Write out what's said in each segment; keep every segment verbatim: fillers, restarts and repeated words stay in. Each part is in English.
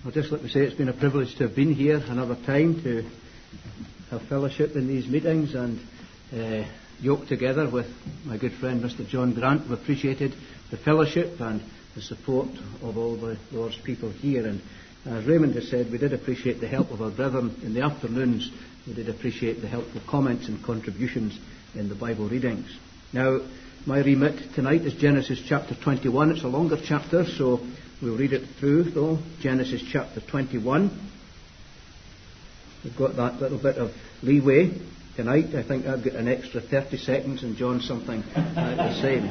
I'd just like to say it's been a privilege to have been here another time to have fellowship in these meetings and uh, yoked together with my good friend Mister John Grant. We've appreciated the fellowship and the support of all the Lord's people here. And as Raymond has said, we did appreciate the help of our brethren in the afternoons. We did appreciate the helpful comments and contributions in the Bible readings. Now, my remit tonight is Genesis chapter twenty-one. It's a longer chapter, so we'll read it through, though. Genesis chapter twenty-one. We've got that little bit of leeway tonight. I think I've got an extra thirty seconds and John something like the same.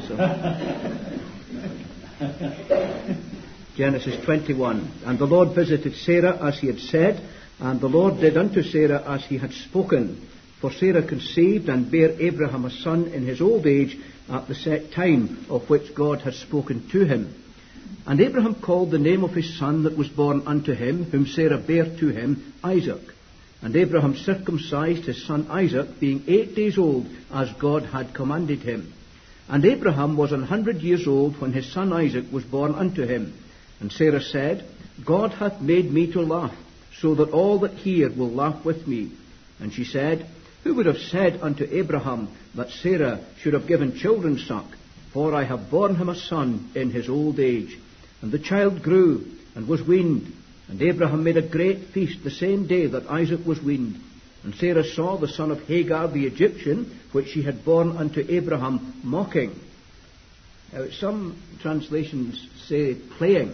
So. Genesis twenty-one. And the Lord visited Sarah as he had said, and the Lord did unto Sarah as he had spoken. For Sarah conceived and bare Abraham a son in his old age at the set time of which God had spoken to him. And Abraham called the name of his son that was born unto him, whom Sarah bare to him, Isaac. And Abraham circumcised his son Isaac, being eight days old, as God had commanded him. And Abraham was an hundred years old when his son Isaac was born unto him. And Sarah said, God hath made me to laugh, so that all that hear will laugh with me. And she said, Who would have said unto Abraham that Sarah should have given children suck? For I have borne him a son in his old age. And the child grew and was weaned. And Abraham made a great feast the same day that Isaac was weaned. And Sarah saw the son of Hagar the Egyptian, which she had borne unto Abraham, mocking. Now, some translations say playing,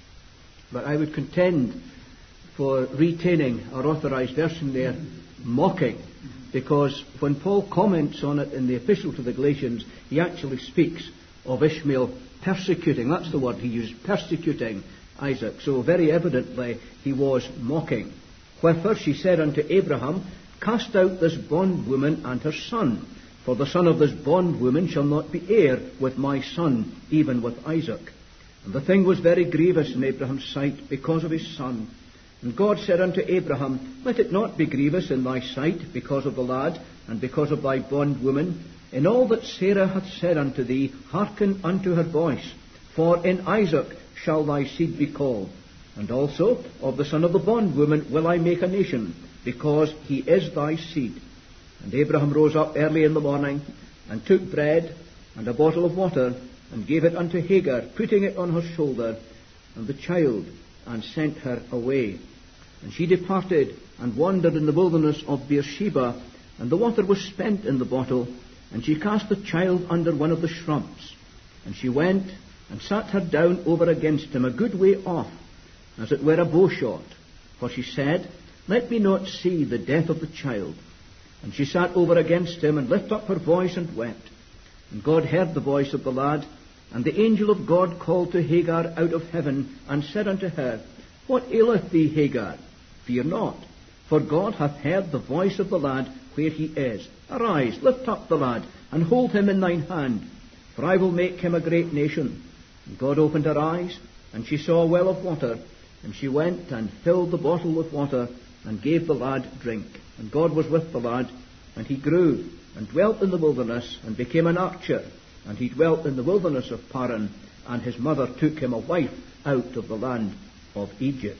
but I would contend for retaining our authorized version there, mocking, because when Paul comments on it in the epistle to the Galatians, he actually speaks of Ishmael persecuting. That's the word he used, persecuting Isaac. So very evidently he was mocking. Wherefore she said unto Abraham, Cast out this bondwoman and her son, for the son of this bondwoman shall not be heir with my son, even with Isaac. And the thing was very grievous in Abraham's sight because of his son. And God said unto Abraham, Let it not be grievous in thy sight because of the lad, and because of thy bondwoman. In all that Sarah hath said unto thee, hearken unto her voice. For in Isaac shall thy seed be called. And also of the son of the bondwoman will I make a nation, because he is thy seed. And Abraham rose up early in the morning, and took bread and a bottle of water, and gave it unto Hagar, putting it on her shoulder, and the child, and sent her away. And she departed, and wandered in the wilderness of Beersheba, and the water was spent in the bottle, and she cast the child under one of the shrubs. And she went, and sat her down over against him, a good way off, as it were a bowshot. For she said, Let me not see the death of the child. And she sat over against him, and lifted up her voice, and wept. And God heard the voice of the lad, and the angel of God called to Hagar out of heaven, and said unto her, What aileth thee, Hagar? Fear not, for God hath heard the voice of the lad where he is. Arise, lift up the lad, and hold him in thine hand, for I will make him a great nation. And God opened her eyes, and she saw a well of water, and she went and filled the bottle with water, and gave the lad drink. And God was with the lad, and he grew, and dwelt in the wilderness, and became an archer. And he dwelt in the wilderness of Paran, and his mother took him a wife out of the land of Egypt.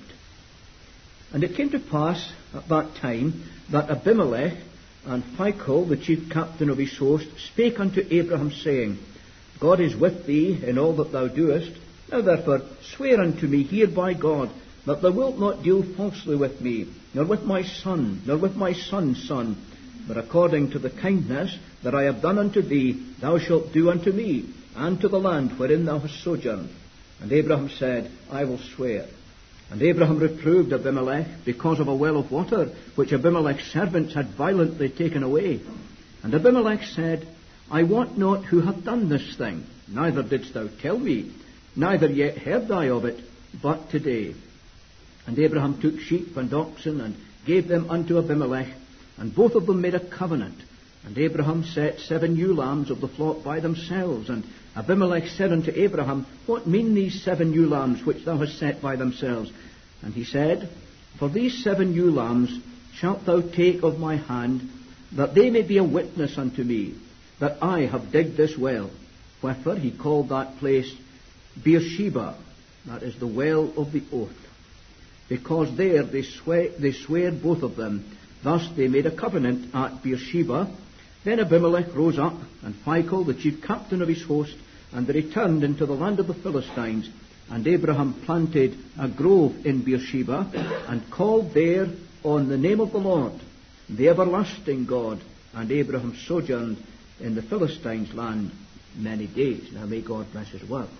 And it came to pass at that time that Abimelech and Phicol, the chief captain of his host, spake unto Abraham, saying, God is with thee in all that thou doest. Now therefore swear unto me here by God, that thou wilt not deal falsely with me, nor with my son, nor with my son's son, but according to the kindness that I have done unto thee, thou shalt do unto me, and to the land wherein thou hast sojourned. And Abraham said, I will swear. And Abraham reproved Abimelech because of a well of water, which Abimelech's servants had violently taken away. And Abimelech said, I wot not who hath done this thing, neither didst thou tell me, neither yet heard I of it, but today. And Abraham took sheep and oxen, and gave them unto Abimelech, and both of them made a covenant. And Abraham set seven ewe lambs of the flock by themselves. And Abimelech said unto Abraham, What mean these seven ewe lambs which thou hast set by themselves? And he said, For these seven ewe lambs shalt thou take of my hand, that they may be a witness unto me, that I have digged this well. Wherefore he called that place Beersheba, that is the well of the oath. because there they, swe- they sware both of them. Thus they made a covenant at Beersheba. Then Abimelech rose up, and Phicol, the chief captain of his host, and they returned into the land of the Philistines. And Abraham planted a grove in Beersheba, and called there on the name of the Lord, the everlasting God. And Abraham sojourned in the Philistines' land many days. Now may God bless his word.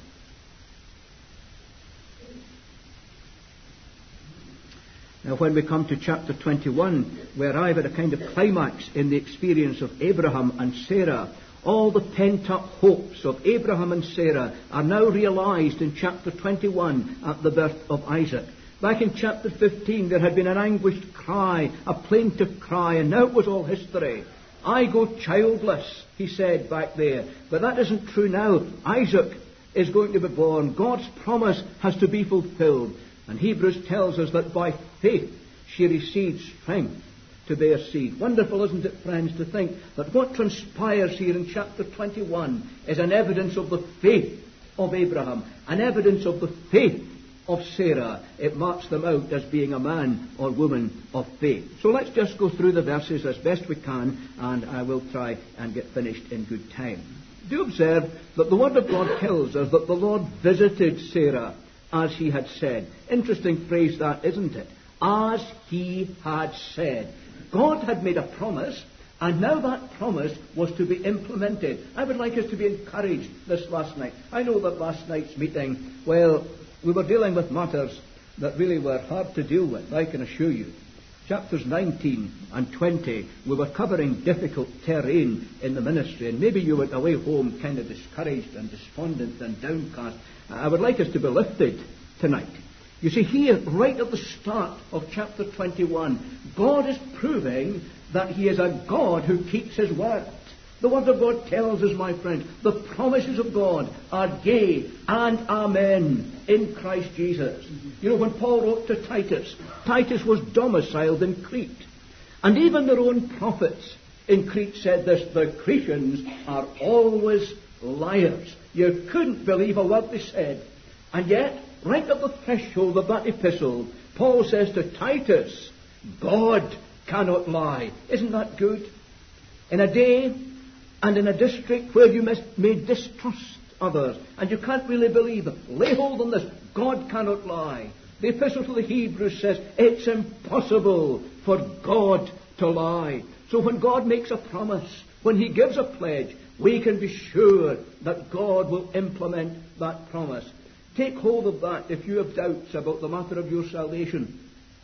Now when we come to chapter twenty-one, we arrive at a kind of climax in the experience of Abraham and Sarah. All the pent-up hopes of Abraham and Sarah are now realized in chapter twenty-one at the birth of Isaac. Back in chapter fifteen, there had been an anguished cry, a plaintive cry, and now it was all history. I go childless, he said back there. But that isn't true now. Isaac is going to be born. God's promise has to be fulfilled. And Hebrews tells us that by faith she received strength to bear seed. Wonderful, isn't it, friends, to think that what transpires here in chapter twenty-one is an evidence of the faith of Abraham, an evidence of the faith of Sarah. It marks them out as being a man or woman of faith. So let's just go through the verses as best we can, and I will try and get finished in good time. Do observe that the Word of God tells us that the Lord visited Sarah as he had said. Interesting phrase that, isn't it? As he had said. God had made a promise, and now that promise was to be implemented. I would like us to be encouraged this last night. I know that last night's meeting, well, we were dealing with matters that really were hard to deal with, I can assure you. Chapters nineteen and twenty, we were covering difficult terrain in the ministry, and maybe you went away home kind of discouraged and despondent and downcast. I would like us to be lifted tonight. You see, here, right at the start of chapter twenty-one, God is proving that he is a God who keeps his word. The Word of God tells us, my friend, the promises of God are yea and amen in Christ Jesus. You know, when Paul wrote to Titus, Titus was domiciled in Crete. And even their own prophets in Crete said this, the Cretans are always liars. You couldn't believe a word they said. And yet, right at the threshold of that epistle, Paul says to Titus, God cannot lie. Isn't that good? In a day and in a district where you may distrust others, and you can't really believe it, lay hold on this. God cannot lie. The epistle to the Hebrews says it's impossible for God to lie. So when God makes a promise, when he gives a pledge, we can be sure that God will implement that promise. Take hold of that if you have doubts about the matter of your salvation.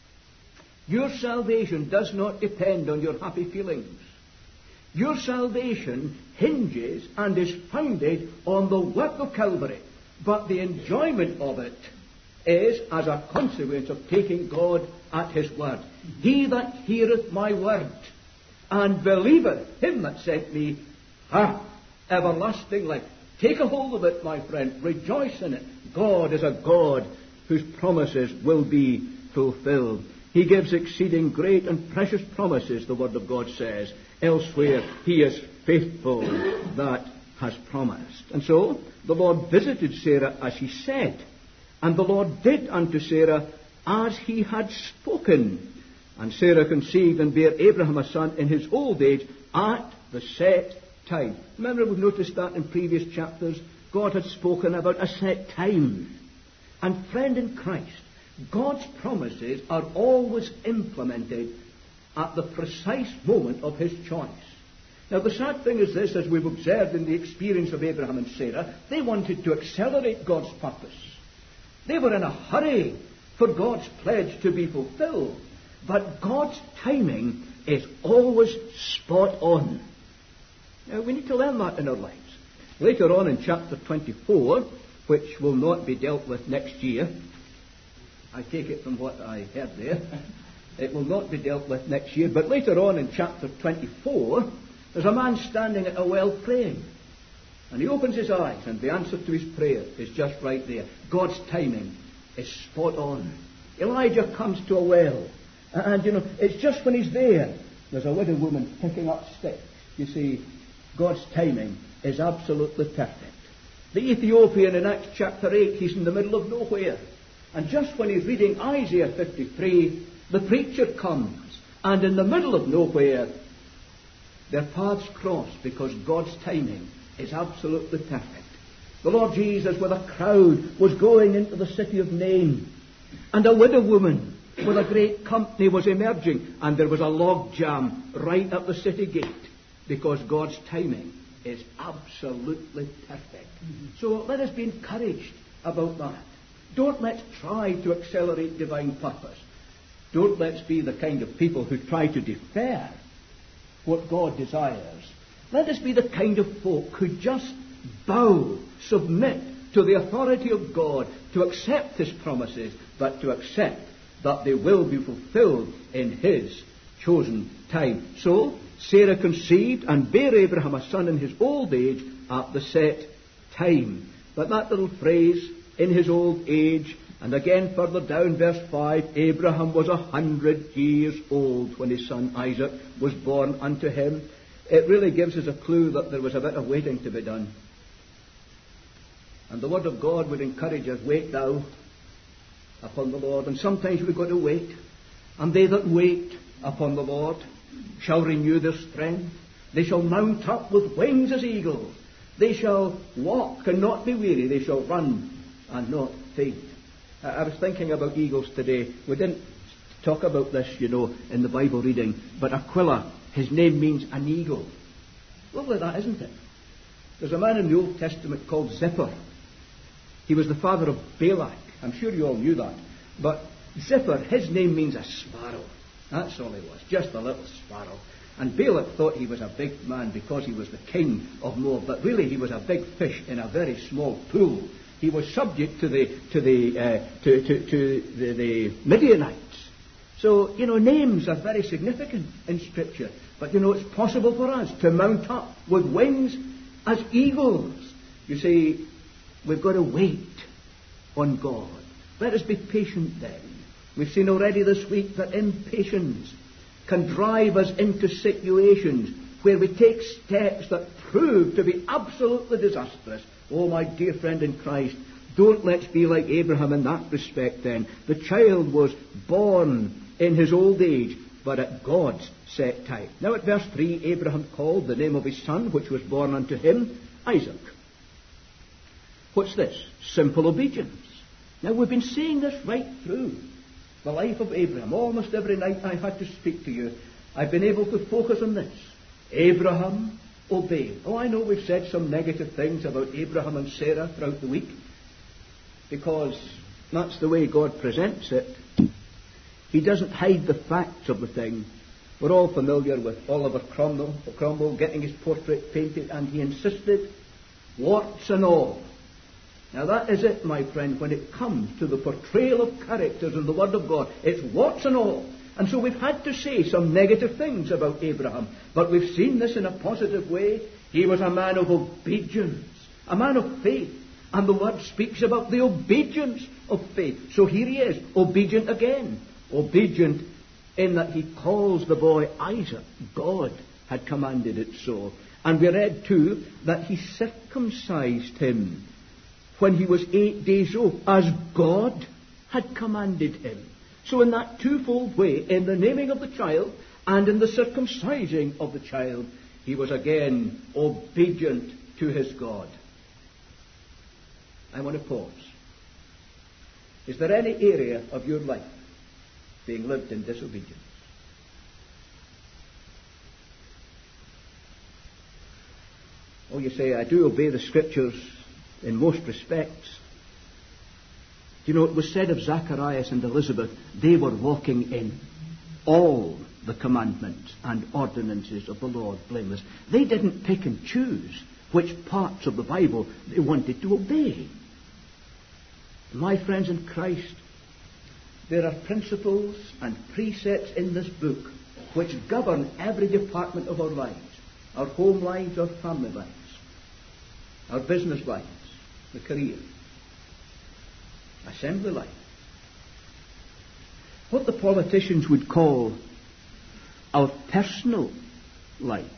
Your salvation does not depend on your happy feelings. Your salvation hinges and is founded on the work of Calvary. But the enjoyment of it is as a consequence of taking God at his word. He that heareth my word and believeth him that sent me hath everlasting life. Take a hold of it, my friend. Rejoice in it. God is a God whose promises will be fulfilled. He gives exceeding great and precious promises, the Word of God says. Elsewhere, he is faithful that has promised. And so, the Lord visited Sarah as he said. And the Lord did unto Sarah as he had spoken. And Sarah conceived and bare Abraham a son in his old age at the set time. Remember, we've noticed that in previous chapters. God had spoken about a set time. And friend in Christ, God's promises are always implemented at the precise moment of his choice. Now, the sad thing is this, as we've observed in the experience of Abraham and Sarah, they wanted to accelerate God's purpose. They were in a hurry for God's pledge to be fulfilled. But God's timing is always spot on. Now, we need to learn that in our lives. Later on in chapter twenty-four, which will not be dealt with next year, I take it from what I heard there, it will not be dealt with next year, but later on in chapter twenty-four, there's a man standing at a well praying. And he opens his eyes, and the answer to his prayer is just right there. God's timing is spot on. Elijah comes to a well, and, you know, it's just when he's there, there's a widow woman picking up sticks. You see, God's timing is absolutely perfect. The Ethiopian in Acts chapter eight, he's in the middle of nowhere. And just when he's reading Isaiah fifty-three, the preacher comes, and in the middle of nowhere, their paths cross because God's timing is absolutely perfect. The Lord Jesus, with a crowd, was going into the city of Nain, and a widow woman with a great company was emerging, and there was a log jam right at the city gate because God's timing is absolutely perfect. Mm-hmm. So let us be encouraged about that. Don't let's try to accelerate divine purpose. Don't let's be the kind of people who try to defer what God desires. Let us be the kind of folk who just bow, submit to the authority of God, to accept His promises, but to accept that they will be fulfilled in His chosen time. So, Sarah conceived and bare Abraham a son in his old age at the set time. But that little phrase, in his old age, and again further down, verse five, Abraham was a hundred years old when his son Isaac was born unto him. It really gives us a clue that there was a bit of waiting to be done. And the Word of God would encourage us, wait thou upon the Lord. And sometimes we've got to wait. And they that wait upon the Lord shall renew their strength. They shall mount up with wings as eagles. They shall walk and not be weary. They shall run and not faint. I was thinking about eagles today. We didn't talk about this, you know, in the Bible reading. But Aquila, his name means an eagle. Lovely that, isn't it? There's a man in the Old Testament called Zipper. He was the father of Balak. I'm sure you all knew that. But Zipper, his name means a sparrow. That's all he was, just a little sparrow. And Balak thought he was a big man because he was the king of Moab. But really he was a big fish in a very small pool. He was subject to the to the uh, to, to, to the, the Midianites. So, you know, names are very significant in Scripture. But, you know, it's possible for us to mount up with wings as eagles. You see, we've got to wait on God. Let us be patient then. We've seen already this week that impatience can drive us into situations where we take steps that prove to be absolutely disastrous. Oh, my dear friend in Christ, don't let's be like Abraham in that respect then. The child was born in his old age, but at God's set time. Now at verse three, Abraham called the name of his son, which was born unto him, Isaac. What's this? Simple obedience. Now we've been seeing this right through the life of Abraham. Almost every night I've had to speak to you, I've been able to focus on this. Abraham obeyed. Oh, I know we've said some negative things about Abraham and Sarah throughout the week, because that's the way God presents it. He doesn't hide the facts of the thing. We're all familiar with Oliver Cromwell, Cromwell getting his portrait painted, and he insisted, warts and all. Now that is it, my friend, when it comes to the portrayal of characters in the Word of God. It's warts and all. And so we've had to say some negative things about Abraham. But we've seen this in a positive way. He was a man of obedience, a man of faith. And the Word speaks about the obedience of faith. So here he is, obedient again. Obedient in that he calls the boy Isaac. God had commanded it so. And we read too that he circumcised him when he was eight days old, as God had commanded him. So in that twofold way, in the naming of the child and in the circumcising of the child, he was again obedient to his God. I want to pause. Is there any area of your life being lived in disobedience? Oh, you say, I do obey the Scriptures in most respects. You know, it was said of Zacharias and Elizabeth, they were walking in all the commandments and ordinances of the Lord blameless. They didn't pick and choose which parts of the Bible they wanted to obey. My friends in Christ, there are principles and precepts in this book which govern every department of our lives. Our home lives, our family lives, our business lives, the career, assembly life. What the politicians would call our personal lives.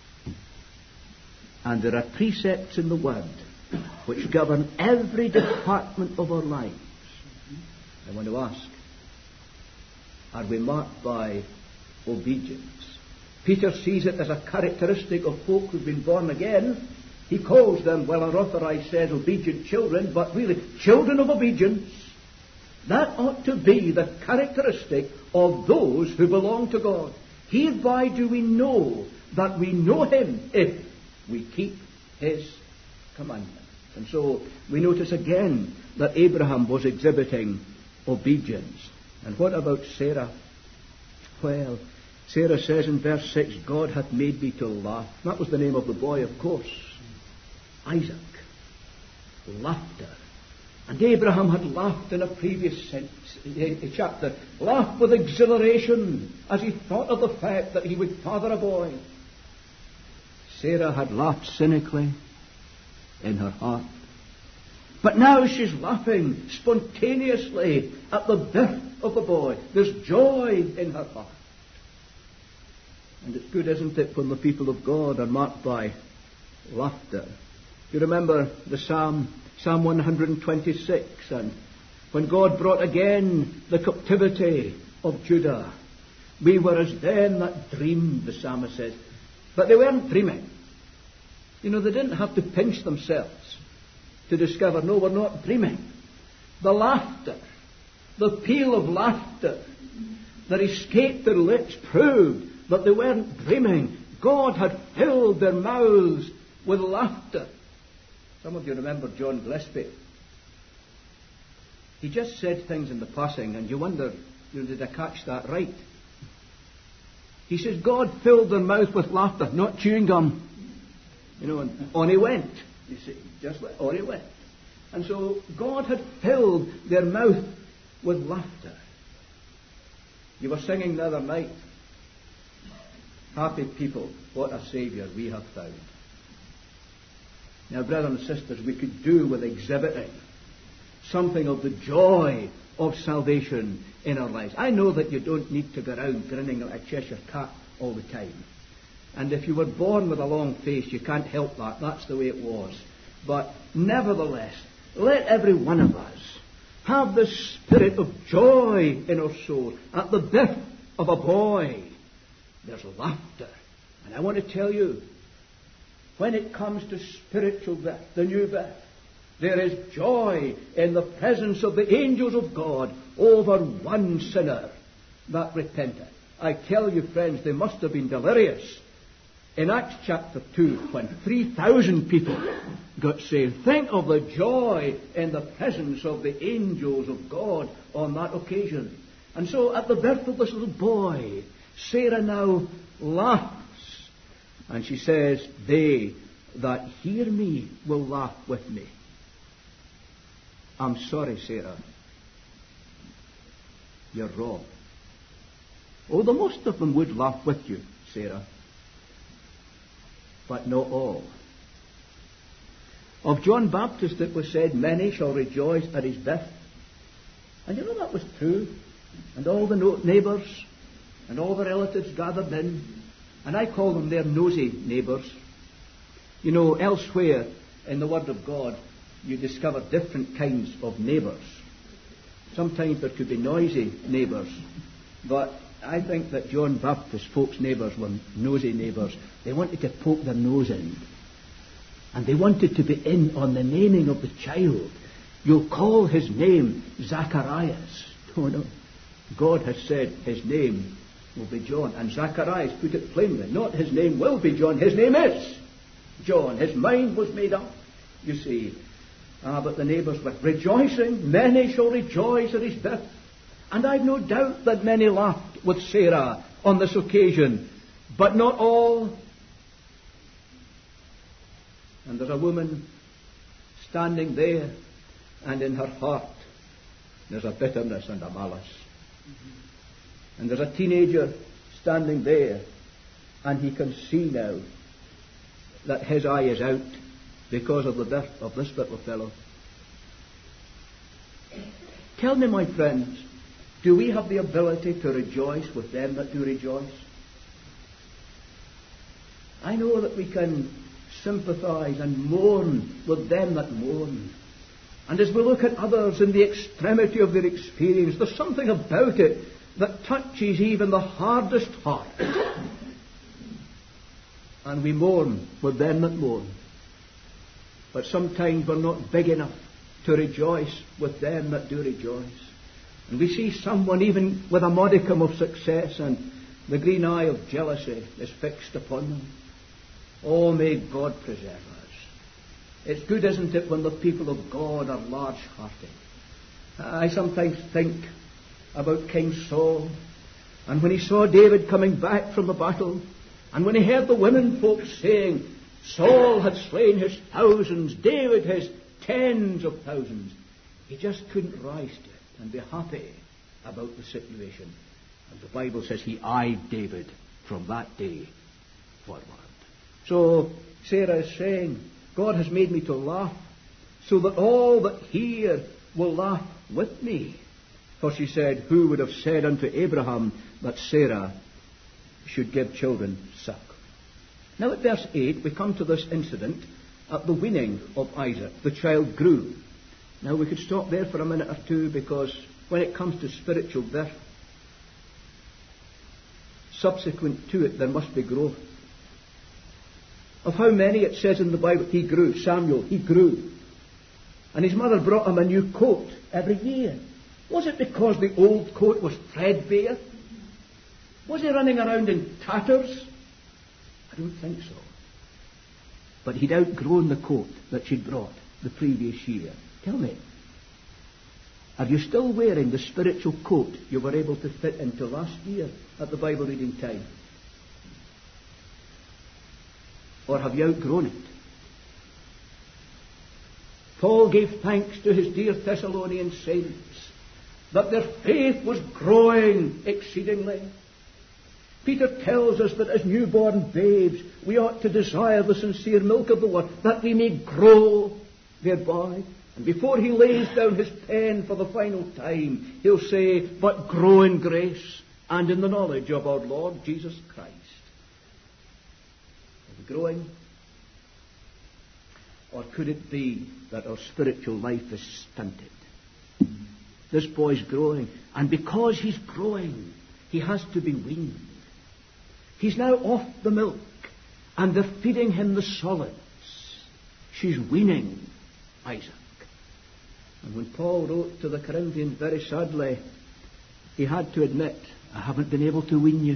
And there are precepts in the Word which govern every department of our lives. I want to ask, are we marked by obedience? Peter sees it as a characteristic of folk who've been born again. He calls them, well, our authorized says, obedient children, but really, children of obedience. That ought to be the characteristic of those who belong to God. Hereby do we know that we know Him if we keep His commandments. And so we notice again that Abraham was exhibiting obedience. And what about Sarah? Well, Sarah says in verse six, God hath made me to laugh. That was the name of the boy, of course. Isaac. Laughter. And Abraham had laughed in a previous chapter. Laughed with exhilaration as he thought of the fact that he would father a boy. Sarah had laughed cynically in her heart. But now she's laughing spontaneously at the birth of the boy. There's joy in her heart. And it's good, isn't it, when the people of God are marked by laughter. You remember the Psalm, Psalm one twenty-six, and when God brought again the captivity of Judah, we were as them that dreamed, the psalmist says. But they weren't dreaming. You know, they didn't have to pinch themselves to discover, no, we're not dreaming. The laughter, the peal of laughter that escaped their lips proved that they weren't dreaming. God had filled their mouths with laughter. Some of you remember John Gillespie. He just said things in the passing, and you wonder, you know, did I catch that right? He says, God filled their mouth with laughter, not chewing gum. You know, and on he went. You see, just like on he went. And so God had filled their mouth with laughter. You were singing the other night, happy people, what a Saviour we have found. Now, brothers and sisters, we could do with exhibiting something of the joy of salvation in our lives. I know that you don't need to go around grinning like a Cheshire cat all the time. And if you were born with a long face, you can't help that. That's the way it was. But nevertheless, let every one of us have the spirit of joy in our soul. At the birth of a boy, there's laughter. And I want to tell you, when it comes to spiritual birth, the new birth, there is joy in the presence of the angels of God over one sinner that repented. I tell you, friends, they must have been delirious in Acts chapter two when three thousand people got saved. Think of the joy in the presence of the angels of God on that occasion. And so at the birth of this little boy, Sarah now laughs. And she says, they that hear me will laugh with me. I'm sorry, Sarah. You're wrong. Oh, the most of them would laugh with you, Sarah. But not all. Of John Baptist it was said, many shall rejoice at his birth. And you know that was true. And all the neighbours and all the relatives gathered in. And I call them their nosy neighbours. You know, elsewhere in the Word of God, you discover different kinds of neighbours. Sometimes there could be noisy neighbours. But I think that John Baptist folks' neighbours were nosy neighbours. They wanted to poke their nose in. And they wanted to be in on the naming of the child. You'll call his name Zacharias. Oh no. God has said his name will be John. And Zacharias put it plainly. Not his name will be John. His name is John. His mind was made up, you see. Ah, but the neighbours were rejoicing. Many shall rejoice at his birth. And I've no doubt that many laughed with Sarah on this occasion. But not all. And there's a woman standing there, and in her heart there's a bitterness and a malice. Mm-hmm. And there's a teenager standing there, and he can see now that his eye is out because of the birth of this little fellow. Tell me, my friends, do we have the ability to rejoice with them that do rejoice? I know that we can sympathize and mourn with them that mourn. And as we look at others in the extremity of their experience, there's something about it that touches even the hardest heart. And we mourn with them that mourn. But sometimes we're not big enough to rejoice with them that do rejoice. And we see someone even with a modicum of success, and the green eye of jealousy is fixed upon them. Oh, may God preserve us. It's good, isn't it, when the people of God are large-hearted. I sometimes think about King Saul, and when he saw David coming back from the battle, and when he heard the women folk saying, Saul had slain his thousands, David his tens of thousands, he just couldn't rise to it and be happy about the situation. And the Bible says he eyed David from that day forward. So Sarah is saying, God has made me to laugh, so that all that hear will laugh with me. For she said, who would have said unto Abraham that Sarah should give children suck? Now at verse eight, we come to this incident at the weaning of Isaac. The child grew. Now we could stop there for a minute or two, because when it comes to spiritual birth, subsequent to it there must be growth. Of how many it says in the Bible, he grew. Samuel, he grew. And his mother brought him a new coat every year. Was it because the old coat was threadbare? Was he running around in tatters? I don't think so. But he'd outgrown the coat that she'd brought the previous year. Tell me, are you still wearing the spiritual coat you were able to fit into last year at the Bible reading time? Or have you outgrown it? Paul gave thanks to his dear Thessalonian saints that their faith was growing exceedingly. Peter tells us that as newborn babes we ought to desire the sincere milk of the word, that we may grow thereby. And before he lays down his pen for the final time, he'll say, but grow in grace and in the knowledge of our Lord Jesus Christ. Are we growing? Or could it be that our spiritual life is stunted? This boy's growing, and because he's growing, he has to be weaned. He's now off the milk, and they're feeding him the solids. She's weaning Isaac. And when Paul wrote to the Corinthians, very sadly, he had to admit, I haven't been able to wean you.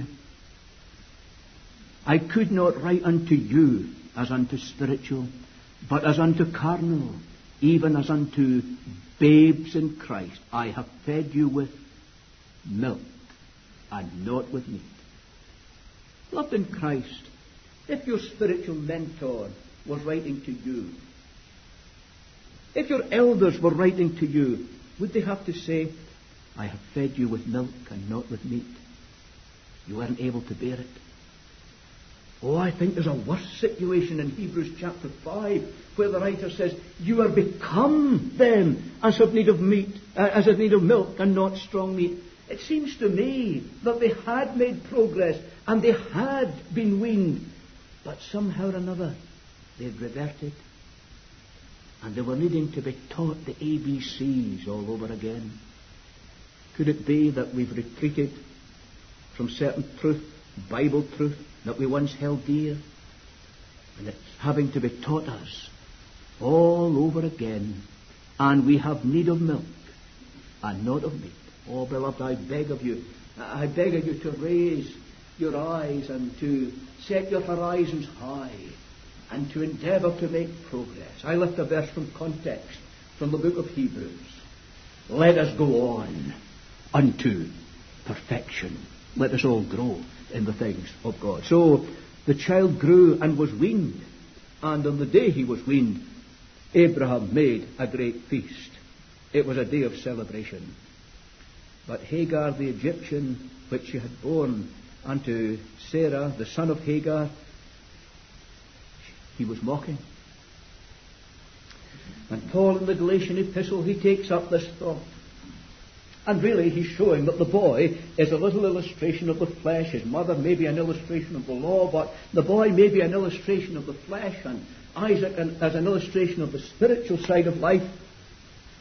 I could not write unto you as unto spiritual, but as unto carnal, even as unto babes in Christ. I have fed you with milk and not with meat. Loved in Christ, if your spiritual mentor was writing to you, if your elders were writing to you, would they have to say, I have fed you with milk and not with meat? You weren't able to bear it. Oh, I think there's a worse situation in Hebrews chapter five, where the writer says, you are become then as of need of meat, uh, as of need of milk and not strong meat. It seems to me that they had made progress and they had been weaned, but somehow or another they'd reverted, and they were needing to be taught the A B Cs all over again. Could it be that we've retreated from certain truth, Bible truth, that we once held dear, and it's having to be taught us all over again, and we have need of milk and not of meat? Oh, beloved, I beg of you, I beg of you to raise your eyes and to set your horizons high and to endeavour to make progress. I lift a verse from context from the book of Hebrews. Let us go on unto perfection. Let us all grow in the things of God. So the child grew and was weaned, and on the day he was weaned, Abraham made a great feast. It was a day of celebration. But Hagar the Egyptian, which she had borne unto Sarah, the son of Hagar, he was mocking. And Paul in the Galatian epistle, he takes up this thought. And really he's showing that the boy is a little illustration of the flesh. His mother may be an illustration of the law, but the boy may be an illustration of the flesh, and Isaac as an illustration of the spiritual side of life.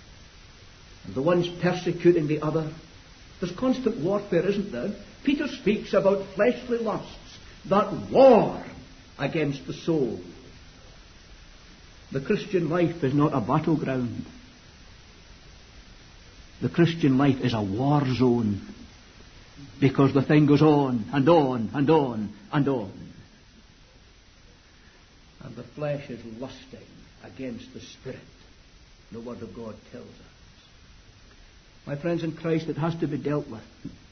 the one's persecuting the other. There's constant warfare, isn't there? Peter speaks about fleshly lusts that war against the soul. The Christian life is not a battleground. The Christian life is a war zone, because the thing goes on and on and on and on. And the flesh is lusting against the Spirit, the Word of God tells us. My friends in Christ, it has to be dealt with.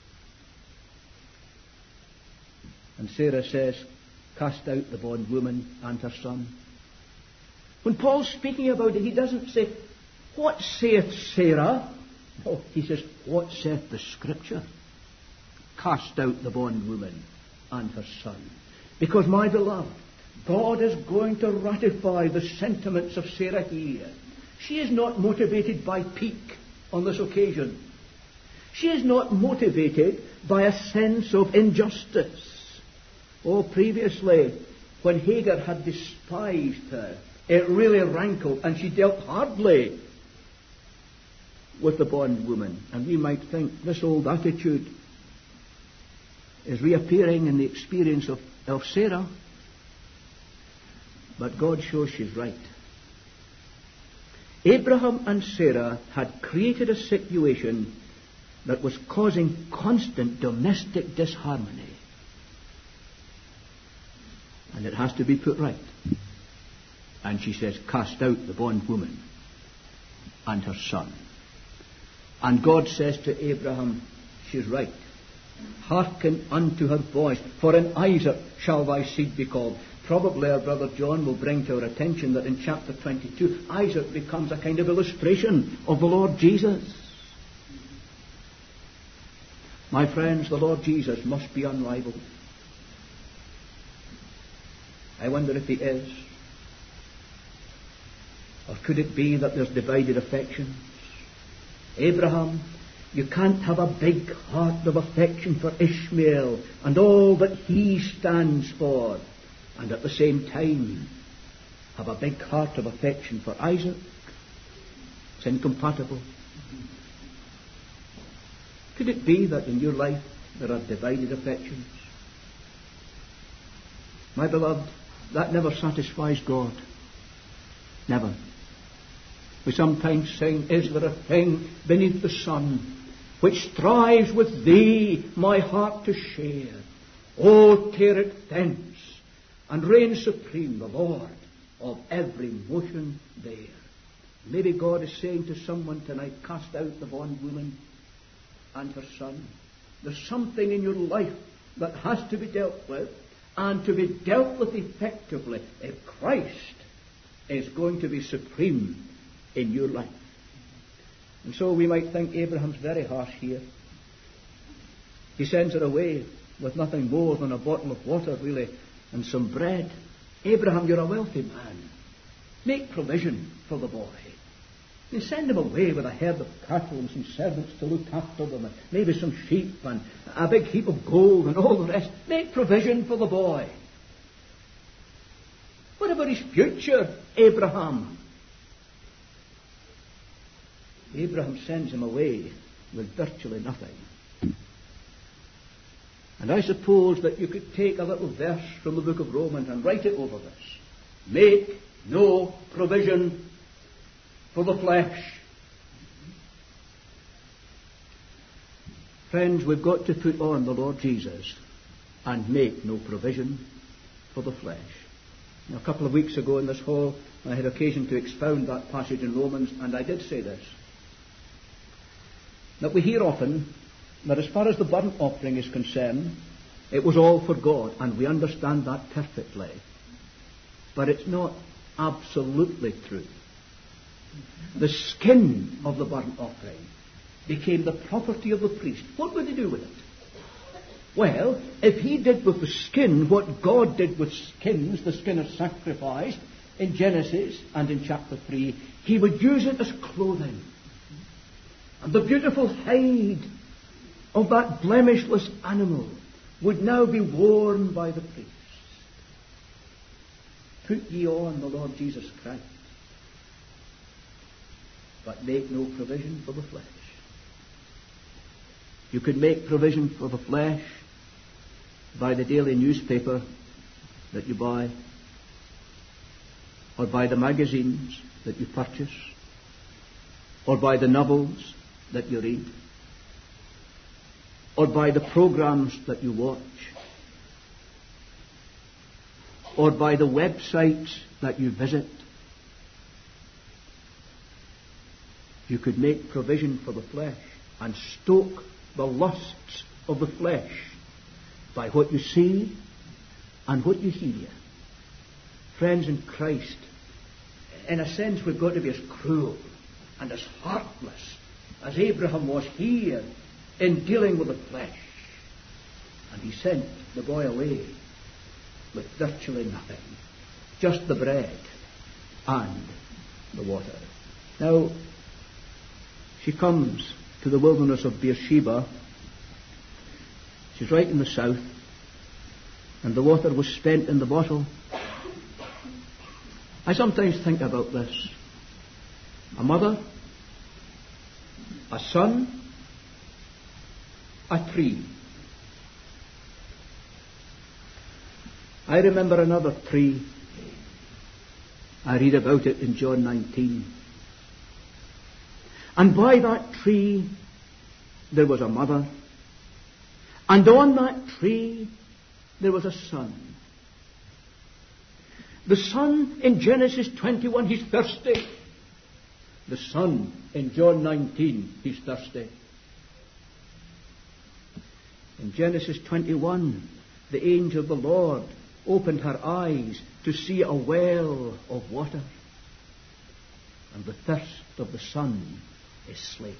And Sarah says, cast out the bondwoman and her son. When Paul's speaking about it, he doesn't say, what saith Sarah? Oh, he says, what saith the Scripture? Cast out the bondwoman and her son. Because, my beloved, God is going to ratify the sentiments of Sarah here. She is not motivated by pique on this occasion. She is not motivated by a sense of injustice. Oh, previously, when Hagar had despised her, it really rankled, and she dealt hardly with the bondwoman. And we might think this old attitude is reappearing in the experience of, of Sarah. But God shows she's right. Abraham and Sarah had created a situation that was causing constant domestic disharmony. And it has to be put right. And she says, cast out the bondwoman and her son. And God says to Abraham, she's right. Hearken unto her voice, for in Isaac shall thy seed be called. Probably our brother John will bring to our attention that in chapter twenty-two, Isaac becomes a kind of illustration of the Lord Jesus. My friends, the Lord Jesus must be unrivaled. I wonder if he is. Or could it be that there's divided affections? Abraham, you can't have a big heart of affection for Ishmael and all that he stands for, and at the same time have a big heart of affection for Isaac. It's incompatible. Could it be that in your life there are divided affections? My beloved, that never satisfies God. Never. We sometimes sing, is there a thing beneath the sun which strives with thee my heart to share? Oh, tear it thence, and reign supreme, the Lord of every motion there. Maybe God is saying to someone tonight, cast out the bondwoman and her son. There's something in your life that has to be dealt with, and to be dealt with effectively if Christ is going to be supreme in your life. And so we might think Abraham's very harsh here. He sends her away with nothing more than a bottle of water, really, and some bread. Abraham, you're a wealthy man. Make provision for the boy. You send him away with a herd of cattle and some servants to look after them, and maybe some sheep and a big heap of gold and all the rest. Make provision for the boy. What about his future, Abraham? Abraham sends him away with virtually nothing. And I suppose that you could take a little verse from the book of Romans and write it over this. Make no provision for the flesh. Friends, we've got to put on the Lord Jesus and make no provision for the flesh. Now, a couple of weeks ago in this hall, I had occasion to expound that passage in Romans, and I did say this. That we hear often that as far as the burnt offering is concerned, it was all for God, and we understand that perfectly. But it's not absolutely true. The skin of the burnt offering became the property of the priest. What would he do with it? Well, if he did with the skin what God did with skins, the skin of sacrifice, in Genesis and in chapter three, he would use it as clothing. And the beautiful hide of that blemishless animal would now be worn by the priests. Put ye on the Lord Jesus Christ. but make no provision for the flesh. You could make provision for the flesh by the daily newspaper that you buy, or by the magazines that you purchase, or by the novels that you read, or by the programs that you watch, or by the websites that you visit. You could make provision for the flesh and stoke the lusts of the flesh by what you see and what you hear. Friends in Christ, in a sense we've got to be as cruel and as heartless as Abraham was here in dealing with the flesh. And he sent the boy away with virtually nothing, just the bread and the water. Now, she comes to the wilderness of Beersheba. She's right in the south, and the water was spent in the bottle. I sometimes think about this. A mother, a son, a tree. I remember another tree. I read about it in John nineteen. And by that tree there was a mother, and on that tree there was a son. The son in Genesis twenty-one, he's thirsty. The son in John nineteen, he's thirsty. In Genesis twenty-one, the angel of the Lord opened her eyes to see a well of water, and the thirst of the son is slaked.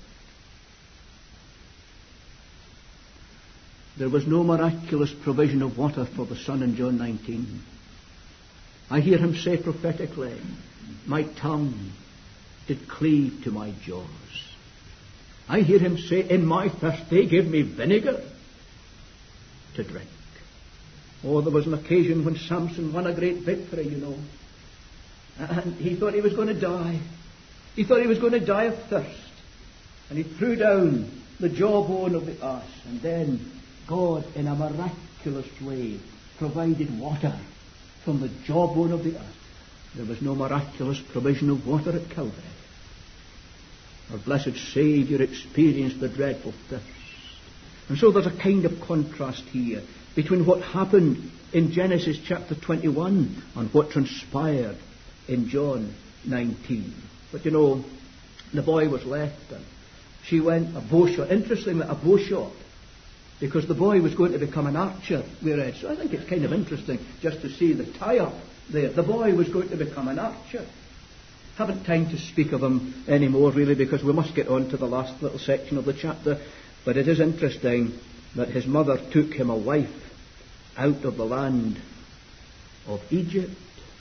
There was no miraculous provision of water for the son in John nineteen. I hear him say prophetically, my tongue did cleave to my jaws. I hear him say, in my thirst they gave me vinegar to drink. Oh, there was an occasion when Samson won a great victory, you know. And he thought he was going to die. He thought he was going to die of thirst. And he threw down the jawbone of the ass. And then God, in a miraculous way, provided water from the jawbone of the ass. There was no miraculous provision of water at Calvary. Our blessed Saviour experienced the dreadful thirst. And so there's a kind of contrast here between what happened in Genesis chapter twenty-one and what transpired in John nineteen. But you know, the boy was left and she went a bow shot. Interestingly, a bow shot, because the boy was going to become an archer, we read. So I think it's kind of interesting just to see the tie-up there. The boy was going to become an archer. Haven't time to speak of him anymore, really, because we must get on to the last little section of the chapter. But it is interesting that his mother took him a wife out of the land of Egypt.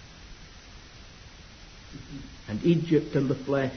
And Egypt and the flesh,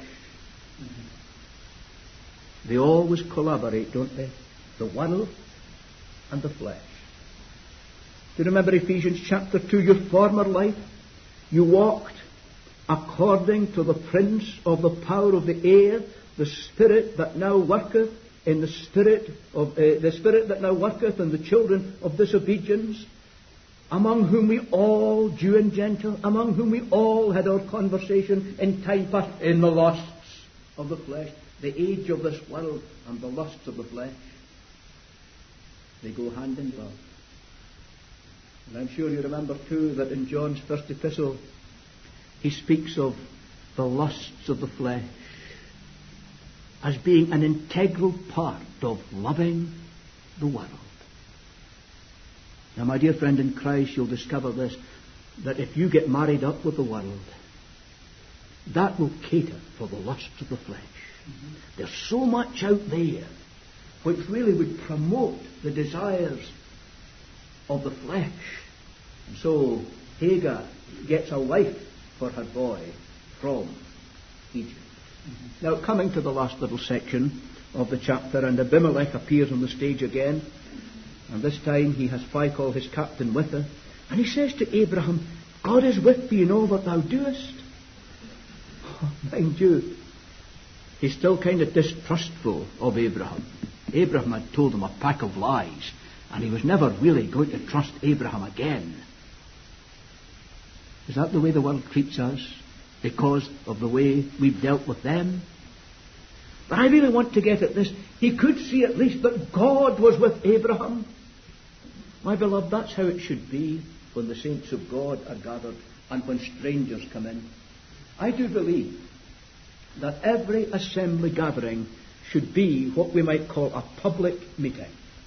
they always collaborate, don't they? The world and the flesh. Do you remember Ephesians chapter two? Your former life, you walked according to the prince of the power of the air, the spirit that now worketh in the spirit of uh, the spirit that now worketh in the children of disobedience, among whom we all, Jew and Gentile, among whom we all had our conversation in time past in the lusts of the flesh, the age of this world and the lusts of the flesh. They go hand in glove. And I'm sure you remember too that in John's first epistle he speaks of the lusts of the flesh as being an integral part of loving the world. Now, my dear friend in Christ, you'll discover this, that if you get married up with the world, that will cater for the lusts of the flesh. Mm-hmm. There's so much out there which really would promote the desires of the flesh. And so Hagar gets a wife for her boy from Egypt. Mm-hmm. Now, coming to the last little section of the chapter, and Abimelech appears on the stage again. And this time he has Phicol, his captain, with her. And he says to Abraham, God is with thee in all that thou doest. Oh, mind you, he's still kind of distrustful of Abraham. Abraham had told him a pack of lies, and he was never really going to trust Abraham again. Is that the way the world treats us? Because of the way we've dealt with them? But I really want to get at this. He could see at least that God was with Abraham. My beloved, that's how it should be when the saints of God are gathered and when strangers come in. I do believe that every assembly gathering should be what we might call a public meeting.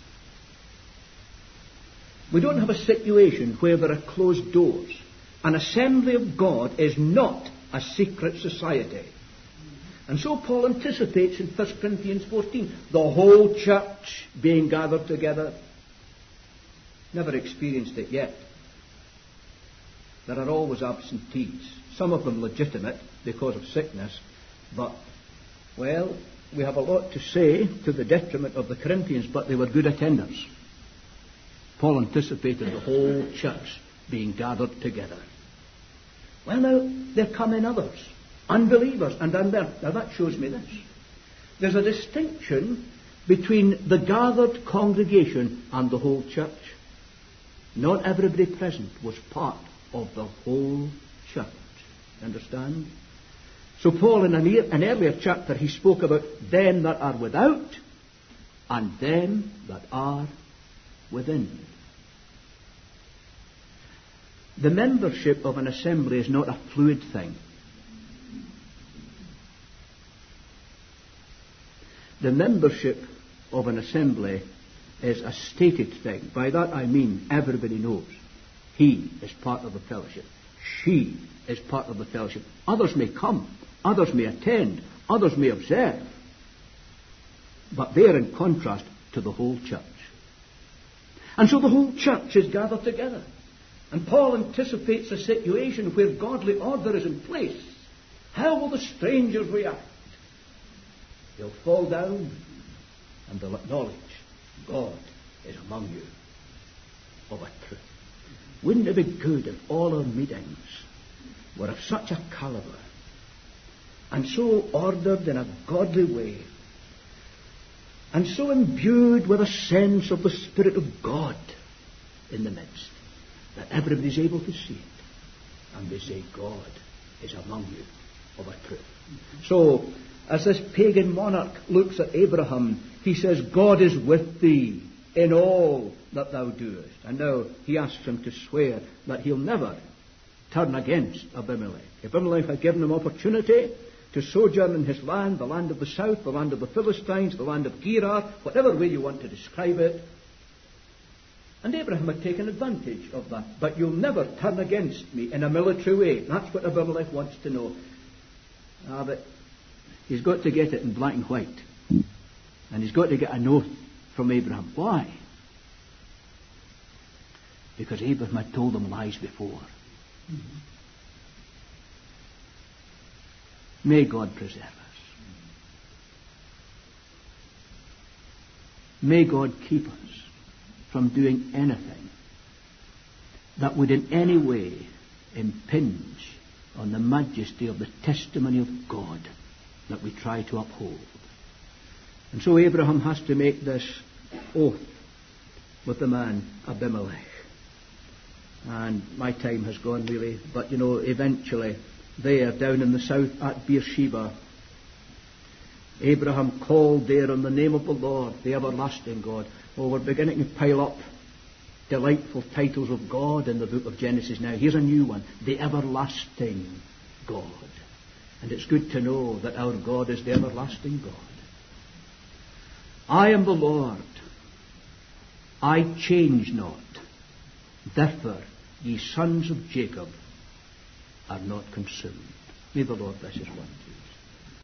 We don't have a situation where there are closed doors. An assembly of God is not a secret society. And so Paul anticipates in First Corinthians fourteen the whole church being gathered together. Never experienced it yet. There are always absentees, some of them legitimate because of sickness, but, well, we have a lot to say to the detriment of the Corinthians, but they were good attenders. Paul anticipated the whole church being gathered together. Well, now, there come in others, unbelievers and unbelievers. Now, that shows me this. There's a distinction between the gathered congregation and the whole church. Not everybody present was part of the whole church. Understand? So Paul, in an, an earlier chapter, he spoke about them that are without and them that are within. The membership of an assembly is not a fluid thing. The membership of an assembly is a stated thing. By that I mean everybody knows he is part of the fellowship. She is part of the fellowship. Others may come. Others may attend. Others may observe. But they are in contrast to the whole church. And so the whole church is gathered together. And Paul anticipates a situation where godly order is in place. How will the strangers react? They'll fall down and they'll acknowledge God is among you of a truth. Wouldn't it be good if all our meetings were of such a calibre and so ordered in a godly way and so imbued with a sense of the Spirit of God in the midst that everybody's able to see it and they say God is among you of a truth. So, as this pagan monarch looks at Abraham, he says, God is with thee in all that thou doest. And now he asks him to swear that he'll never turn against Abimelech. Abimelech had given him opportunity to sojourn in his land, the land of the south, the land of the Philistines, the land of Gerar, whatever way you want to describe it. And Abraham had taken advantage of that. But you'll never turn against me in a military way. That's what Abimelech wants to know. Ah, but he's got to get it in black and white. And he's got to get an oath from Abraham. Why? Because Abraham had told him lies before. Mm-hmm. May God preserve us. May God keep us from doing anything that would in any way impinge on the majesty of the testimony of God that we try to uphold. And so Abraham has to make this oath with the man Abimelech. And my time has gone really, but you know, eventually there down in the south at Beersheba, Abraham called there on the name of the Lord, the everlasting God. Oh, we're beginning to pile up delightful titles of God in the book of Genesis now. Here's a new one, the everlasting God. And it's good to know that our God is the everlasting God. I am the Lord. I change not. Therefore, ye sons of Jacob are not consumed. May the Lord bless his word to you.